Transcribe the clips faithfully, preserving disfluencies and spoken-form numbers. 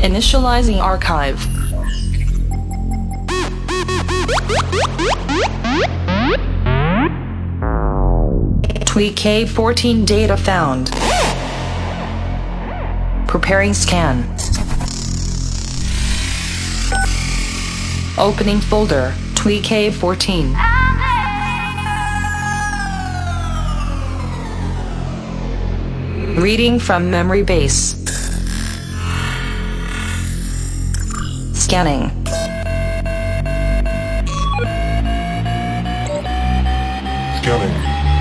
Initializing archive. Tweak K fourteen data found. Preparing scan. Opening folder, Tweak K fourteen. Reading from memory base. Scanning. Scanning.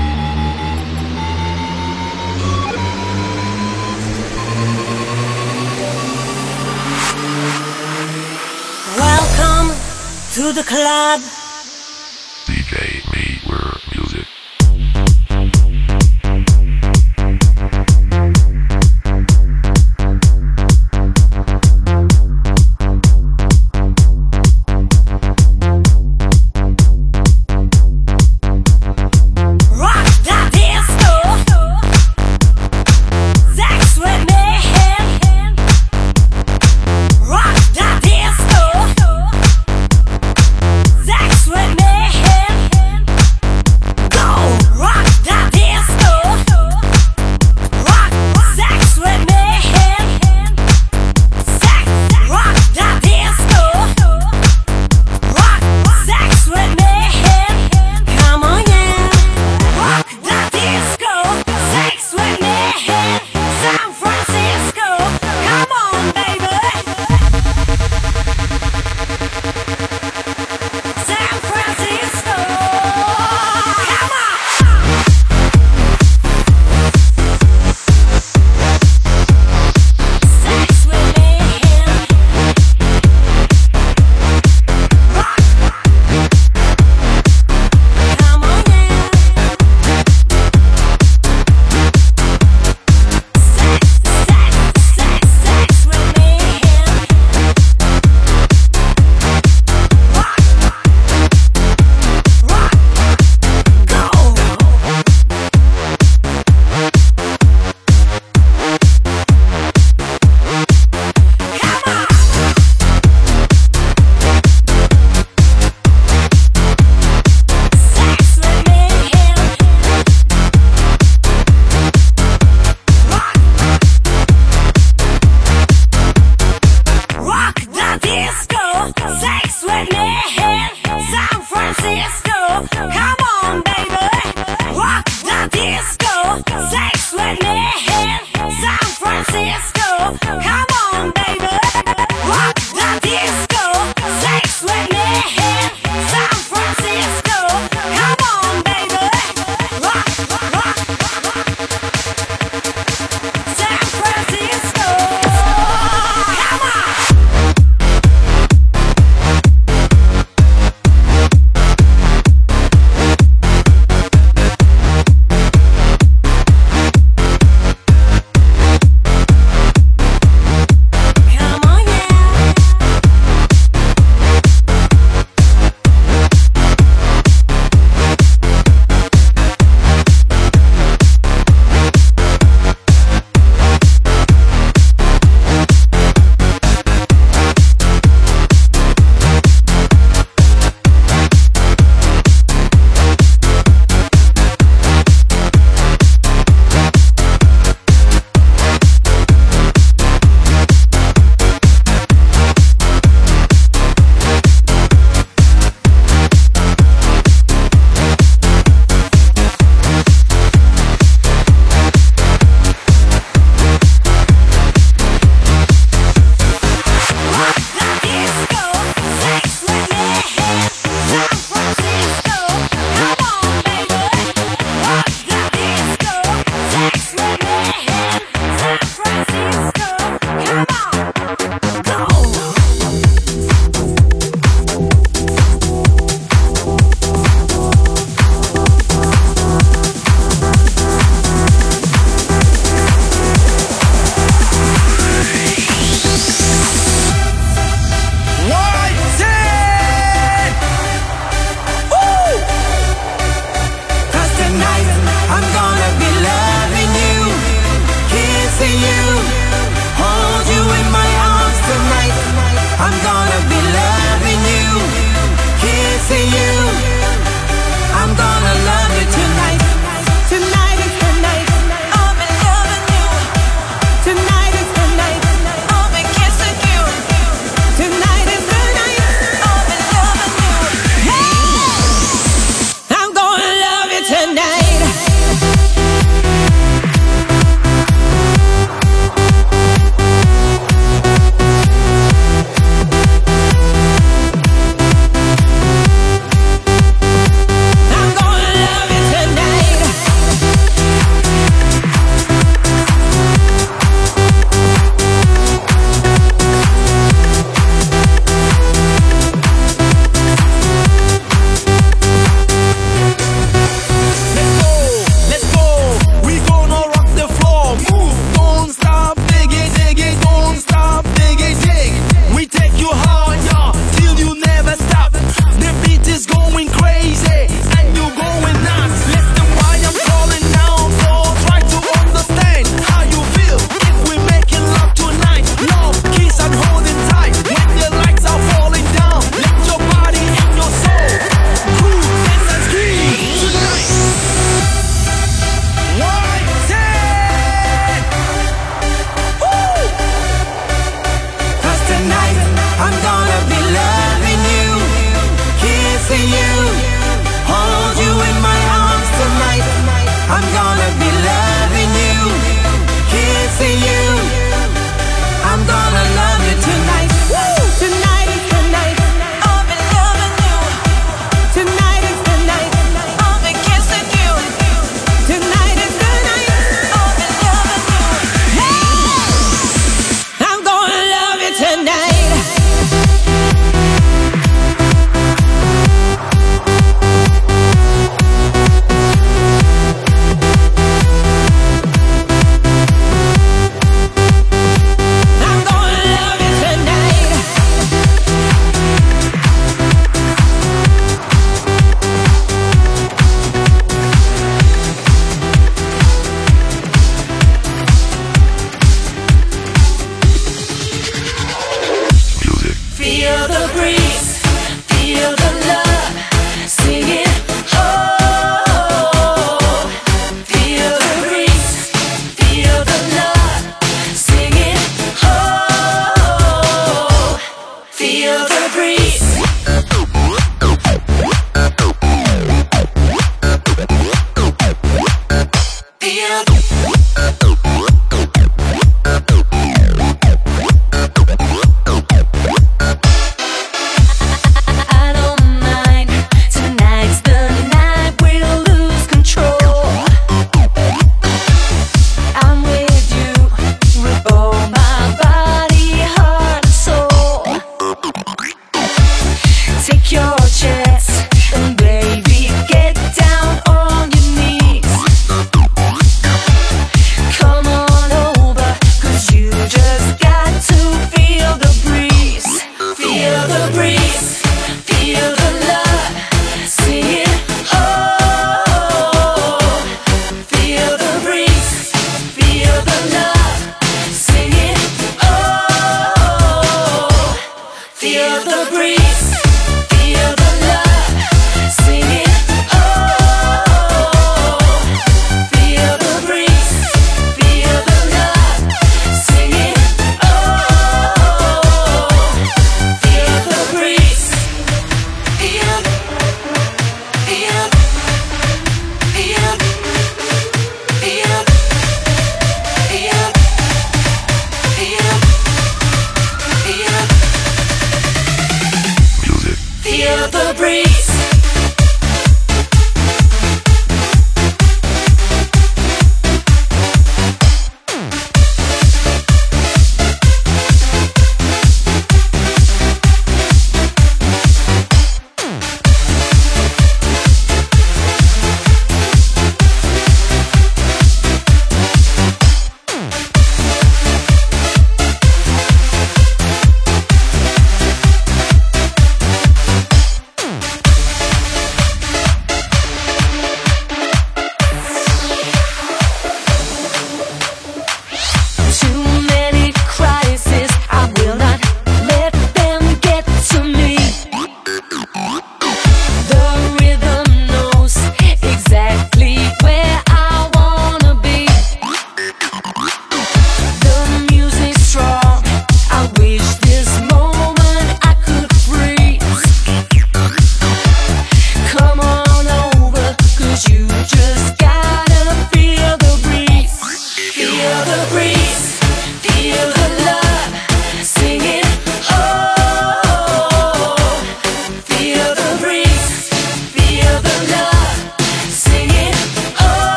Welcome to the club. D J Mayweather Music. Sex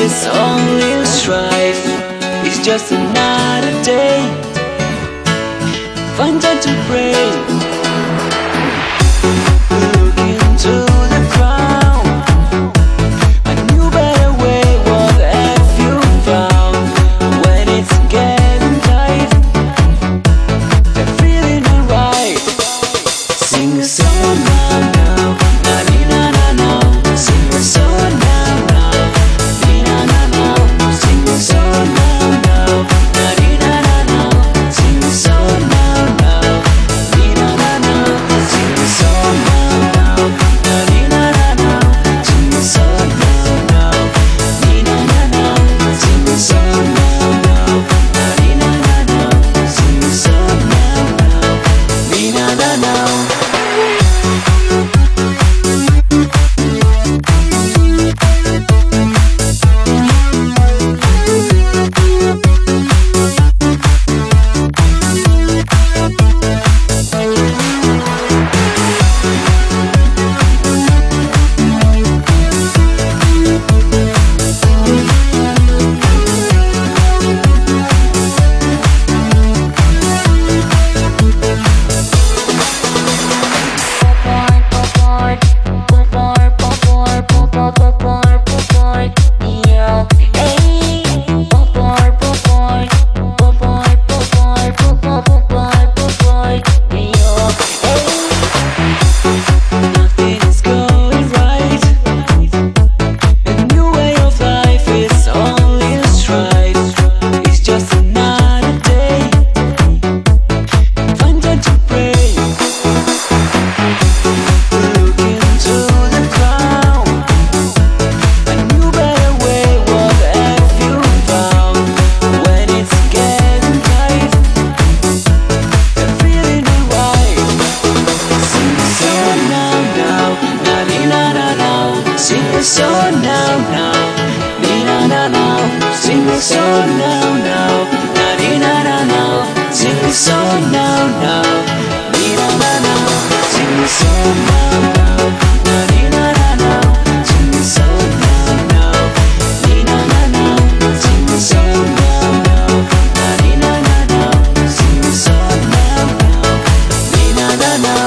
is only strife. It's just another day. Find time to pray. Look into the ground. A new better way. What have you found? When it's getting tight, they're feeling alright. Sing a song now, now, na di na na na. Sing a song now, now, di na na na. Sing a song now, now, na di na na na. Sing a song now, now, di na na na. Sing a song now, now, na di na na na. Sing a song now, now, di na na na. Sing a song now, now, na di na na na. Sing a song now, now, di na na na. Nothing is going right. A new way of life is only a strife. It's just another day. Find time to pray. Look into the ground. A new better way. What have you found? When it's getting tight, they're feeling alright. Sing a song now, now, na di na na na. Sing a song now, now, di na na na. Sing a song now, now, na di na na na. Sing a song now, now, di na na na. Sing a song now, now, na di na na na. Sing a song now, now, di na na na. Sing a song now, now, na di na na na. Sing a song now, now, di na na na.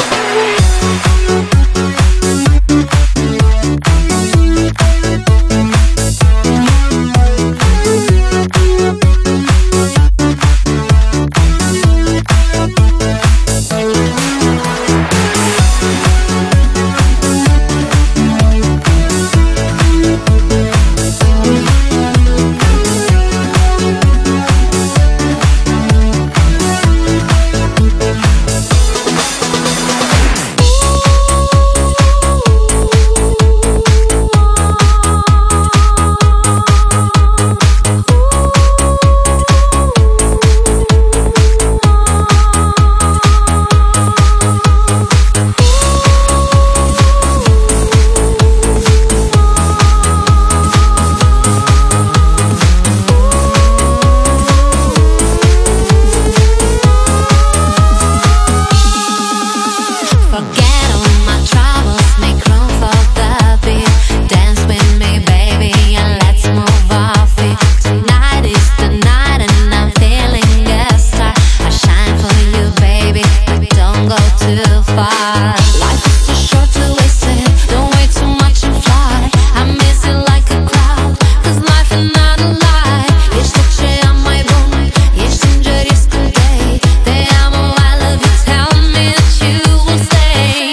Forget all my troubles, make room for the beat. Dance with me, baby, and let's move off it. Tonight is the night, and I'm feeling a star. I shine for you, baby, but don't go too far. Life is too short to waste it. Don't wait too much and fly. I miss it like a cloud, 'cause life is not a lie. Jeszcze cię amai bun, jeszcze ingerisco day. Te amo, I love you, tell me that you will stay.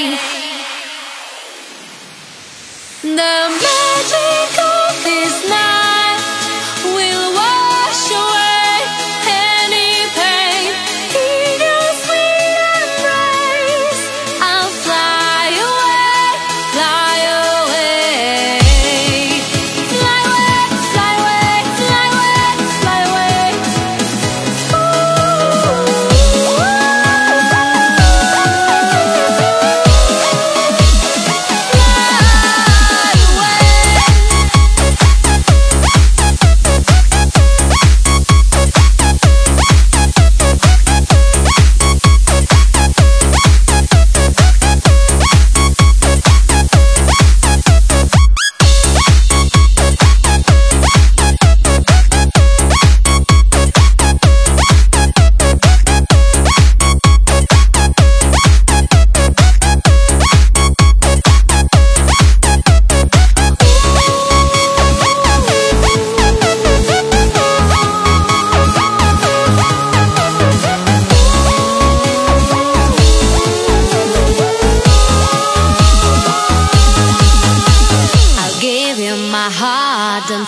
The magic of this night will wash away any pain. In your sweet embrace, I'll fly away, fly away. Fly away, fly away, fly away, fly away. Fly away.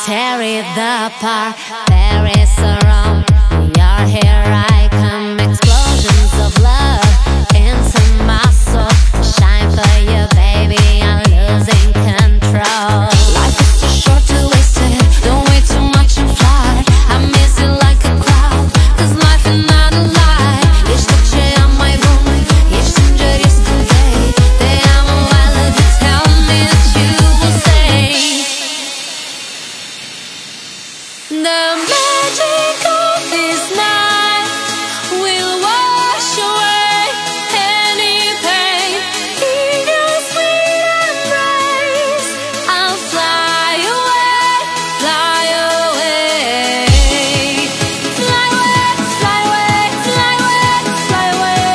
tear it apart. Paris or Rome, you're here, I come. Explosions of love into my soul. Shine for you, baby, I'm losing control. Life is too short to waste it. Don't wait too much and fly. I miss it like a crowd, cause life is not a lie. Each touch on my room, each stranger is today. They are my wild, you tell me that you will stay. The magic of this night will wash away any pain. In your sweet embrace, I'll fly away, fly away. Fly away, fly away, fly away, fly away.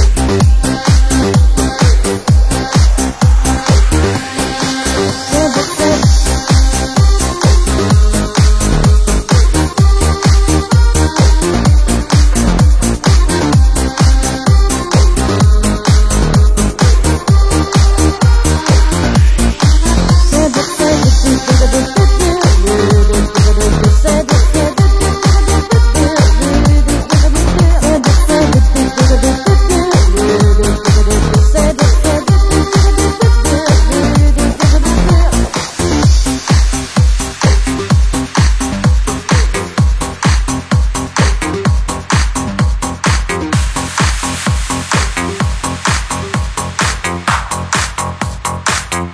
Never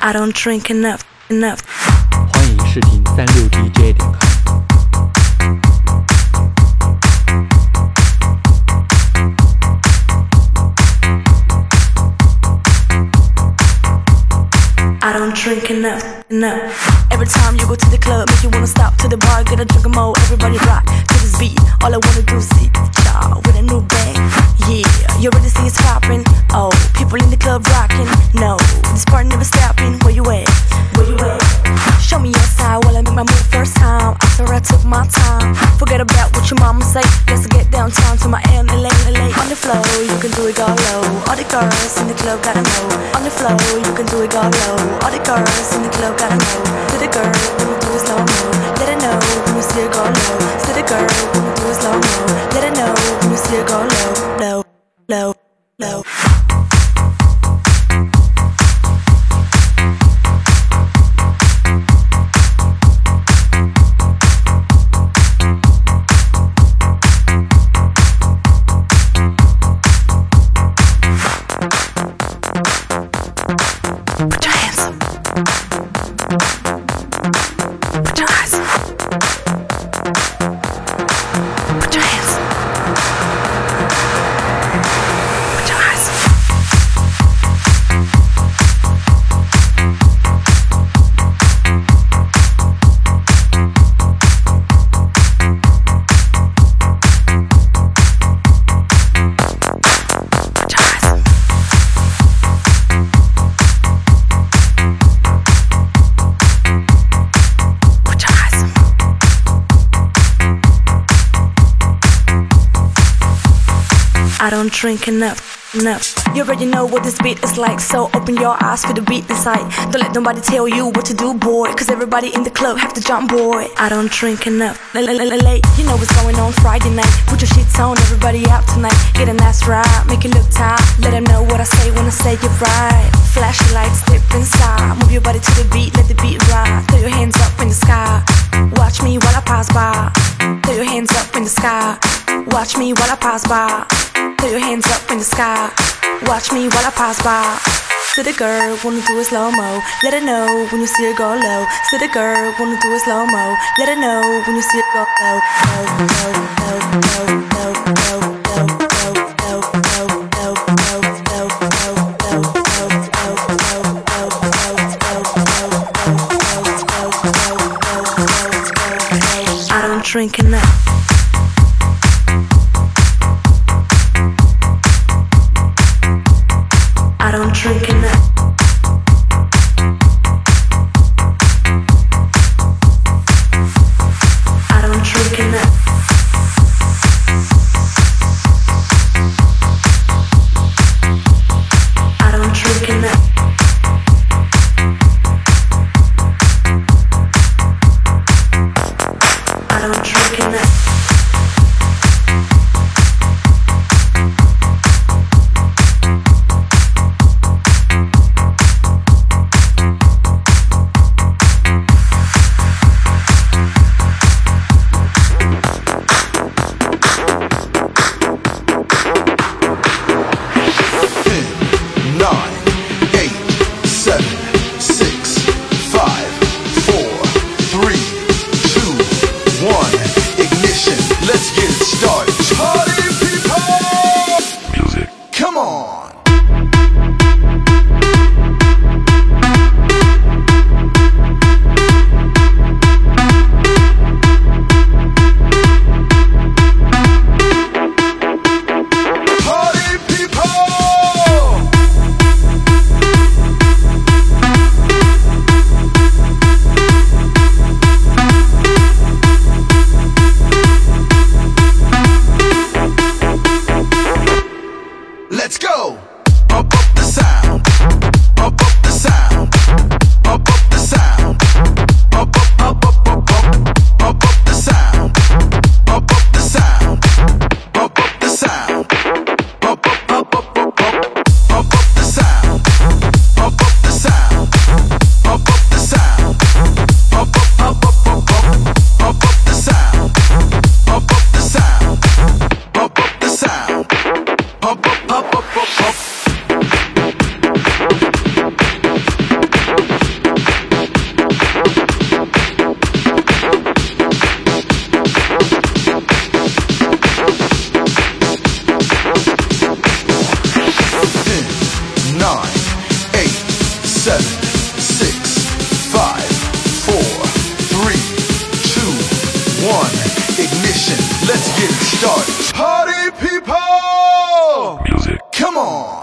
I don't drink enough, enough. 欢迎试听三六 D J 点 com。 I don't drink enough, enough. Every time you go to the club, make you wanna stop to the bar, get a drink of more. Everybody rock to this beat. All I wanna do is see y'all with a new bang. Yeah, you already see it's popping. Oh, people in the club rocking. No, this party never stopping. Where you at? Where you at? Show me your side while I make my move first time. After I took my time, forget about what your mama say. Let's get downtown to my L A, L A. On the floor, you can do it all low. All the girls in the club gotta know. On the floor, you can do it all low. All the girls in the club gotta know. To the girl, when you do it slow mo. Let her know when you see her go low. To the girl, when you do it slow mo. Let her know when you see her go low, low, low, low. Put your hands up. Put your eyes up. Put your hands up. Put your eyes up. Put your eyes up. I don't drink enough, enough. You already know what this beat is like, so open your eyes for the beat inside. Don't let nobody tell you what to do, boy, cause everybody in the club have to jump, boy. I don't drink enough, late. You know what's going on Friday night. Put your shits on, everybody out tonight. Get a nice ride, make it look tight. Let them know what I say when I say you're right. Flash your lights, step inside. Move your body to the beat, let the beat ride. Throw your hands up in the sky. Watch me while I pass by. Throw your hands up in the sky. Watch me while I pass by. Throw your hands up in the sky. Watch me while I pass by. To the girl, wanna do a slow-mo. Let her know when you see her go low. To the girl, wanna do a slow-mo. Let her know when you see her go low. Low, low, low, low, low, low, low, low, low, low, low, low, low, low. I don't drink enough. I don't drink enough. I don't drink enough. I don't drink enough. I don't drink enough. let's get it started. Party people! Music. Come on!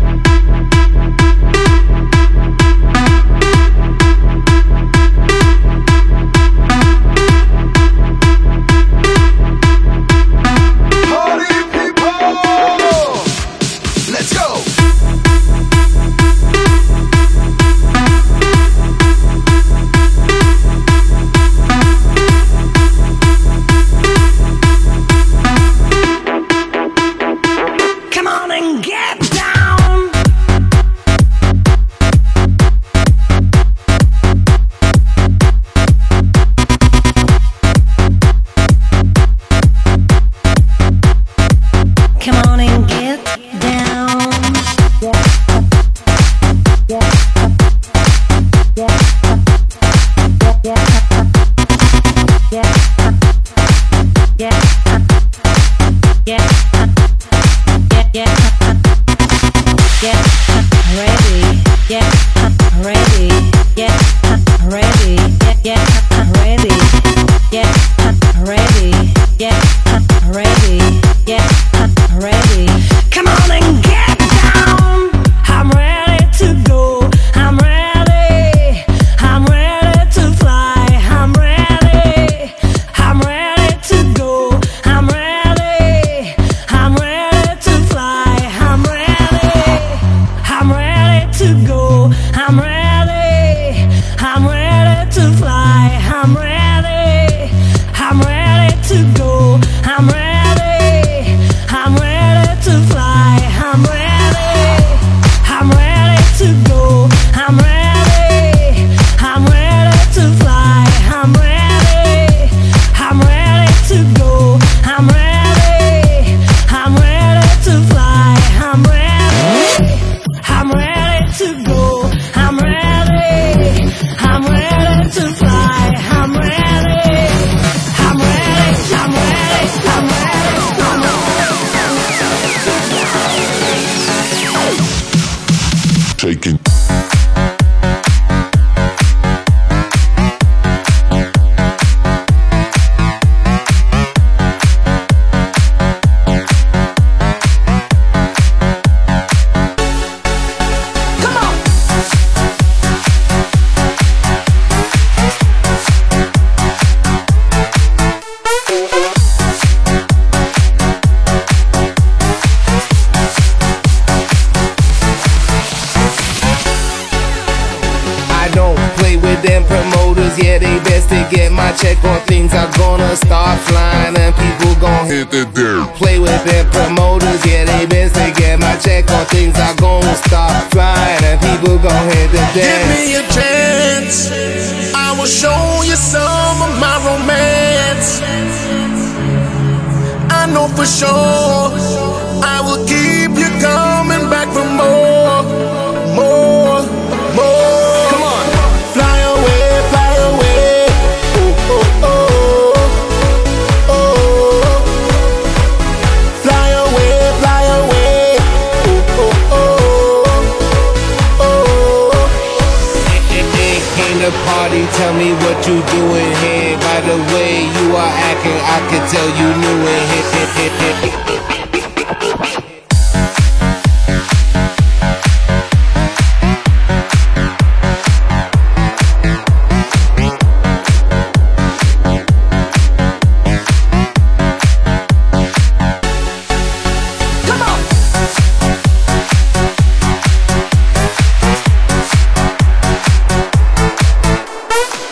Taking. Them promoters, yeah, they best to get my check on things are gonna start flying and people gon' hit the dirt. Play with them promoters, yeah, they best to get my check on things are gonna start flying and people gon' hit the dirt. Give me a chance, I will show you some of my romance. I know for sure I will keep you coming back for more, more, more. Party, tell me what you doing here. By the way you are acting, I can tell you new in here.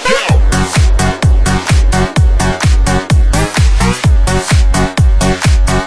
Go!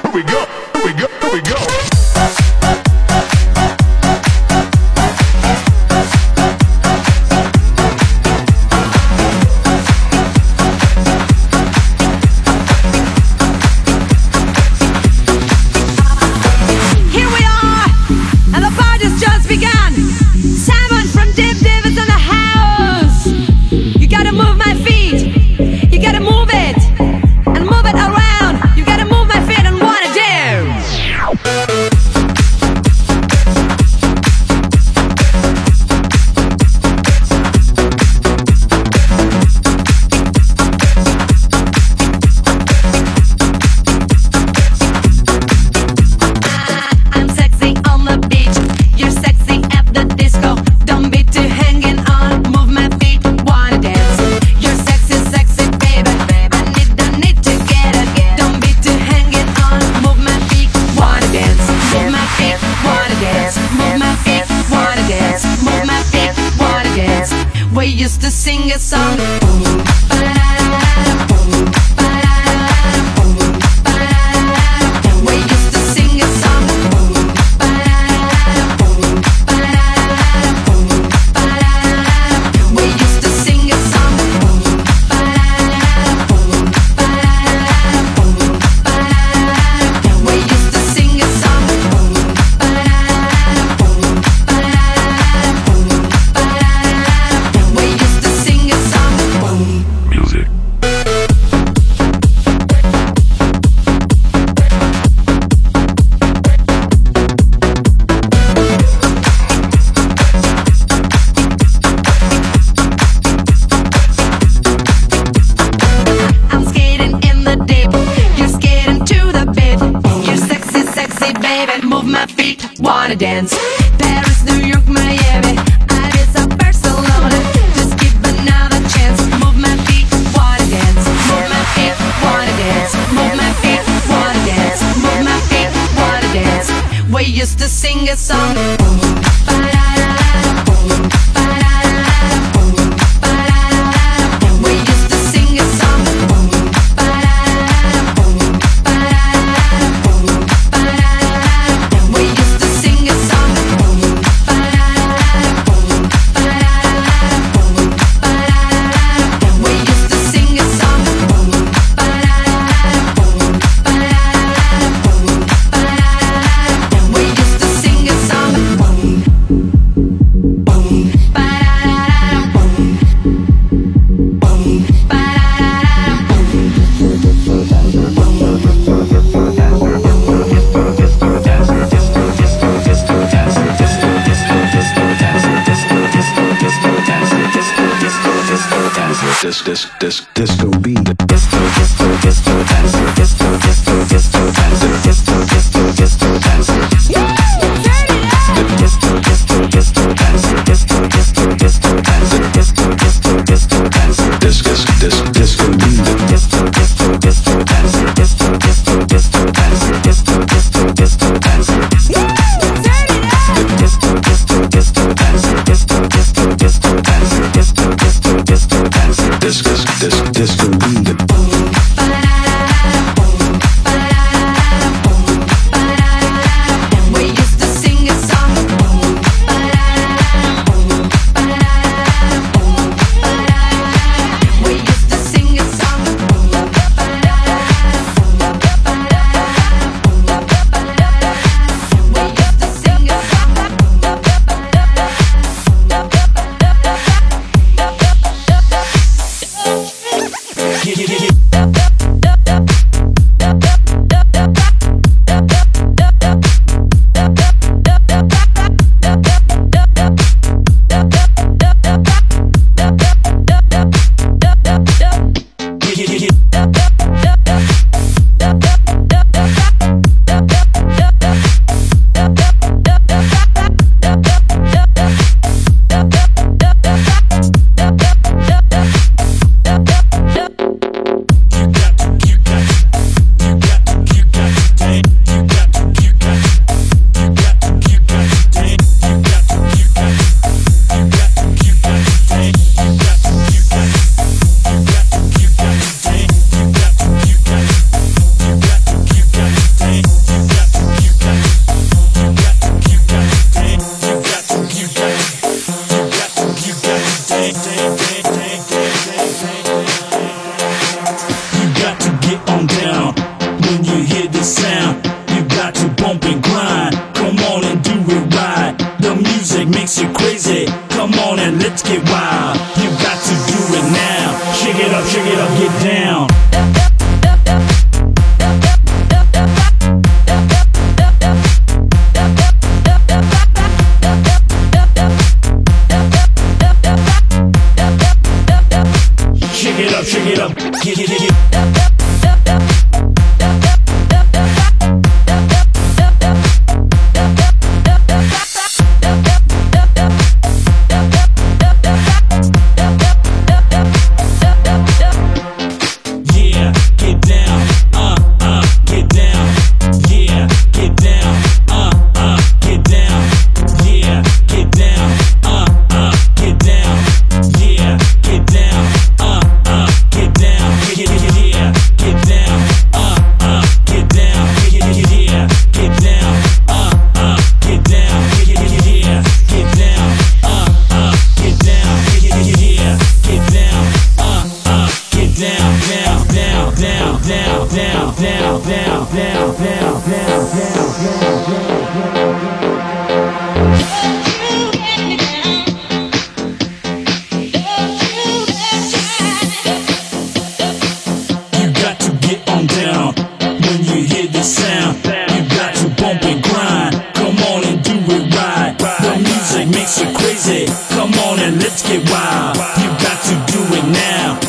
my feet, wanna dance. Paris, New York, Miami, Ibiza, Barcelona. Just give another chance. Move my feet, wanna dance. Move my feet, wanna dance. Move my feet, wanna dance. Move my feet, wanna dance. We used to sing a song. Ba-da-da-da, boom, ba-da-da-da, boom, ba-da-da-da. We used to sing a song. Ba-da-da-da, boom, ba-da-da-da, boom, ba-da-da-da. We used to sing a song. Ba-da-da-da, boom, ba-da-da-da, boom, ba-da-da-da. We used to sing a song. Ba-da-da-da, boom, ba-da-da-da, boom, ba-da-da-da. We used to sing a song. This this this disco beat. Disco disco disco dancer. Disco disco disco dancer. Disco disco disco dancer. Disco disco disco dancer. Disco disco disco dancer. Disco disco disco dancer. Disco disco disco beat. Disco disco disco dancer. Disco disco disco dancer. Disco disco disco dancer. Disco disco disco dancer. Disco disco disco dancer. Disco disco disco dancer. Disco disco disco beat. We used to sing a song. We used to sing a song. We used to sing a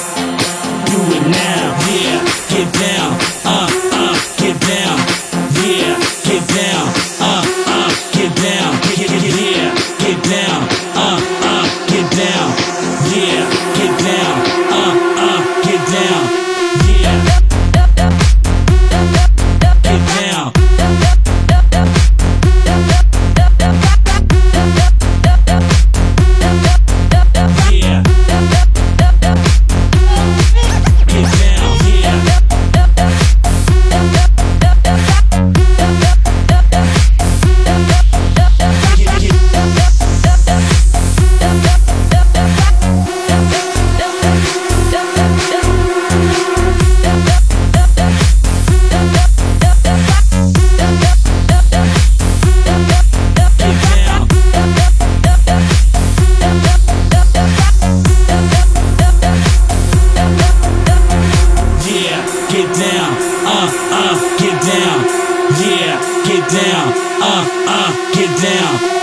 Get down, uh, uh, get down, down, uh, uh, get down.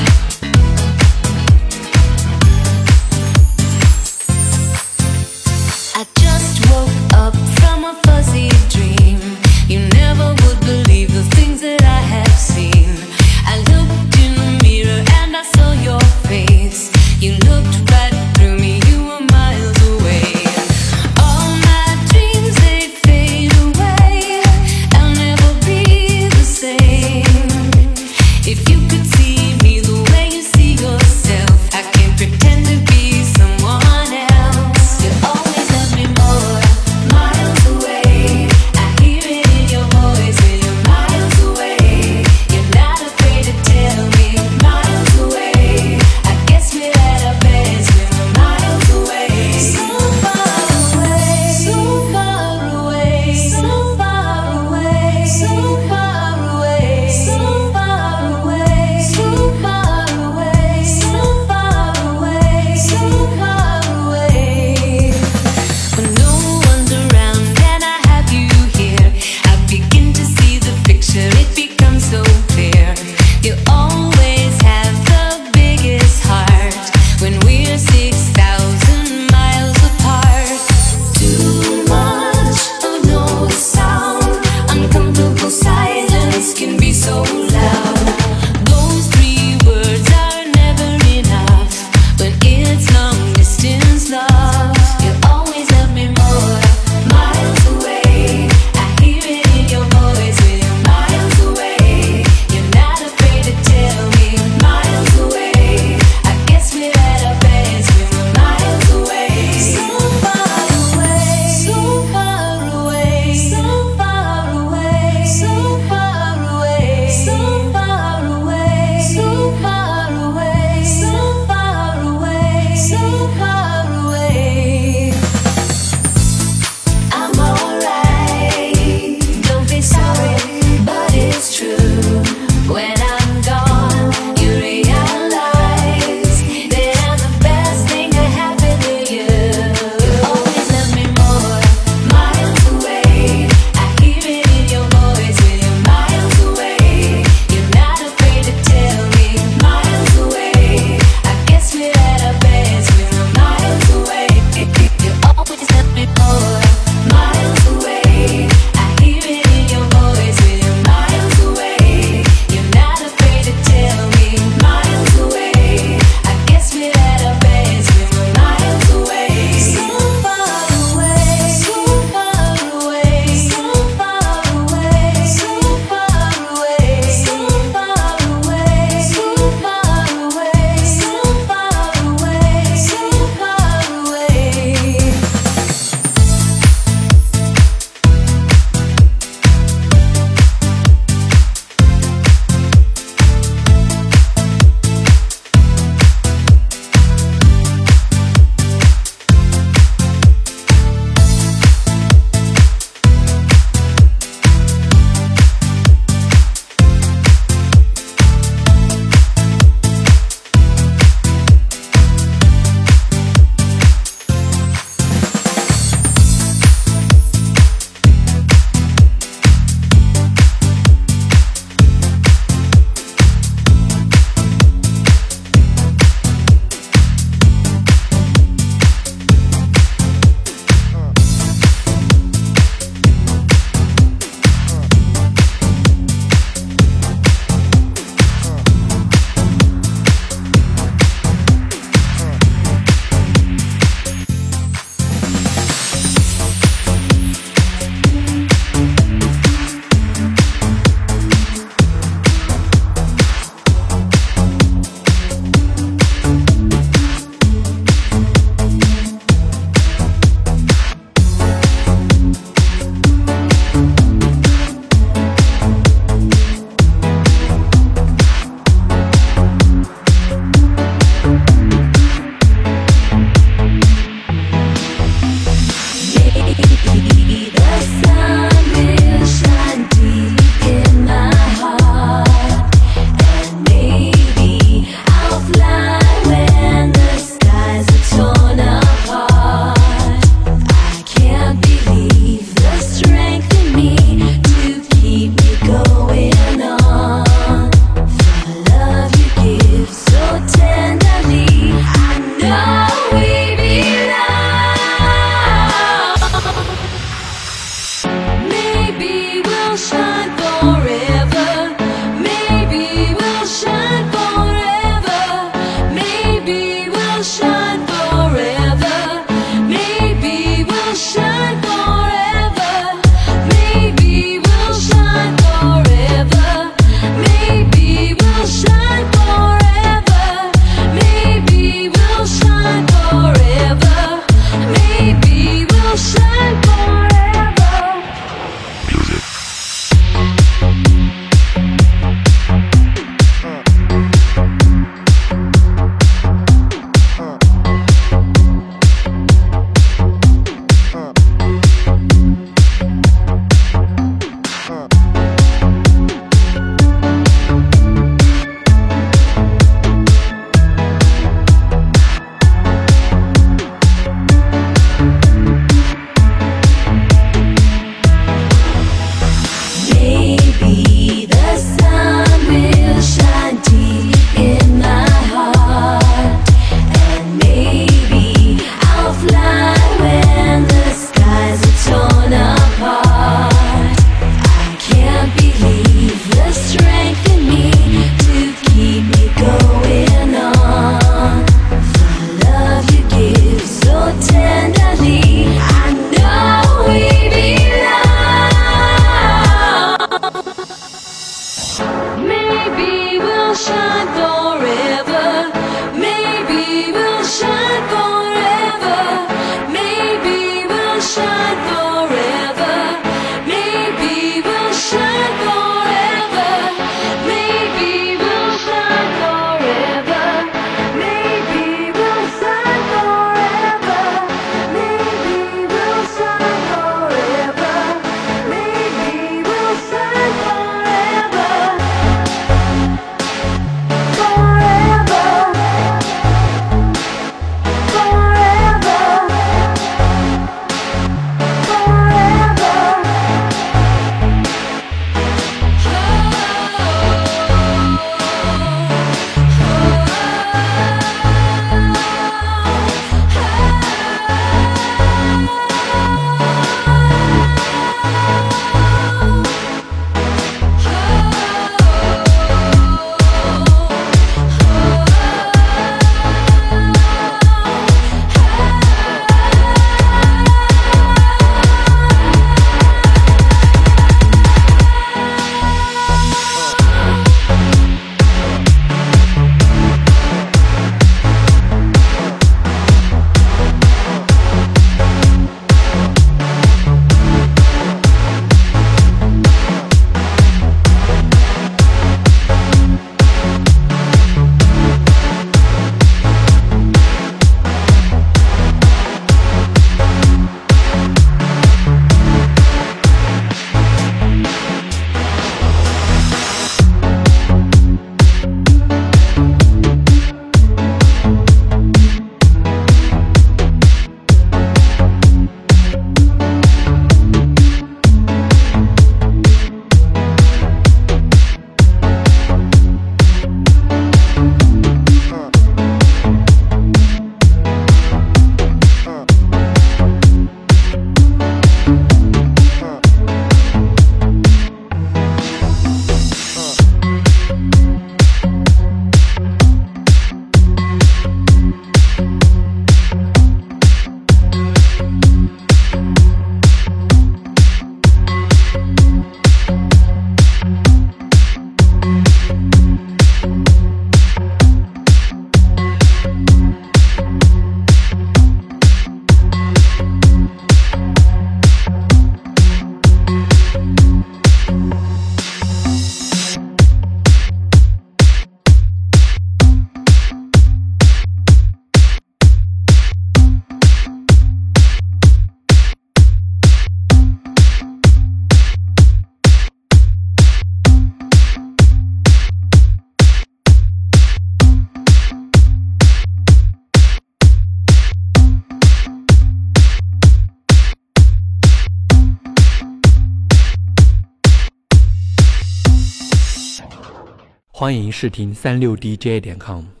欢迎试听三六 D J 点 com。